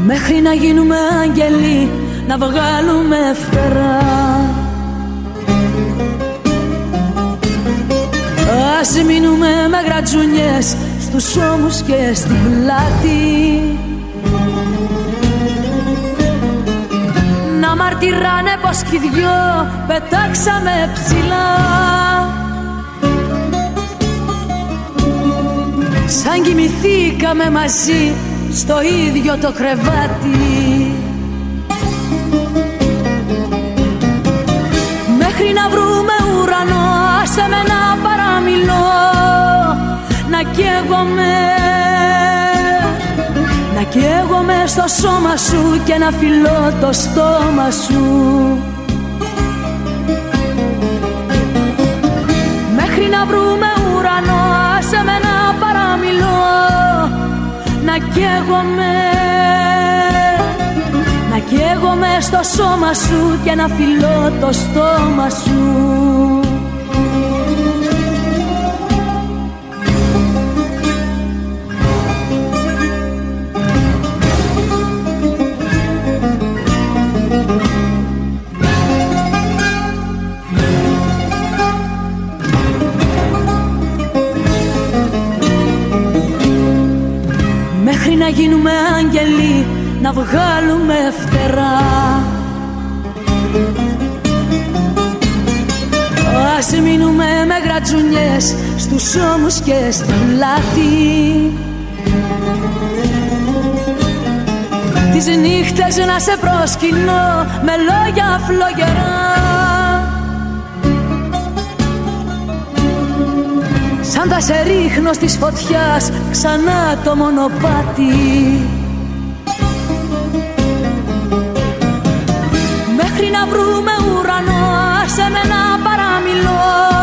μέχρι να γίνουμε άγγελοι, να βγάλουμε φτερά. Ας μείνουμε με γρατζουνιές στους ώμους και στην πλάτη, να μαρτυράνε πως κι οι δυο πετάξαμε ψηλά, σαν κοιμηθήκαμε μαζί στο ίδιο το κρεβάτι. Μέχρι να βρούμε ουρανό, άσε με να παραμιλώ, να καίγομαι στο σώμα σου και να φιλώ το στόμα σου. Μέχρι να βρούμε ουρανό, άσε με να παραμιλώ, να καίγομαι στο σώμα σου και να φιλώ το στόμα σου. Μέχρι να γίνουμε άγγελοι, να βγάλουμε φτερά. Ας μείνουμε με γρατζουνιές στους ώμους και στην πλάτη, τις νύχτες να σε προσκυνώ με λόγια φλογερά, σαν θα σε ρίχνω στις φωτιάς ξανά το μονοπάτι. Μέχρι να βρούμε ουρανό, άσε με να παραμιλώ,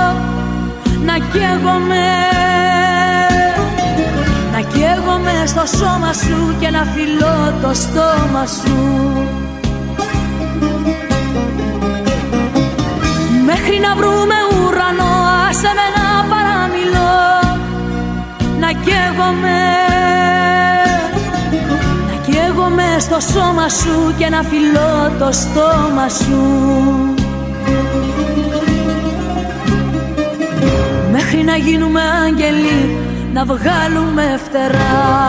να καίγομαι στο σώμα σου και να φιλώ το στόμα σου. Μέχρι να βρούμε ουρανό, άσε με να παραμιλώ, να καίγομαι στο σώμα σου και να φιλώ το στόμα σου. Μέχρι να γίνουμε άγγελοι, να βγάλουμε φτερά.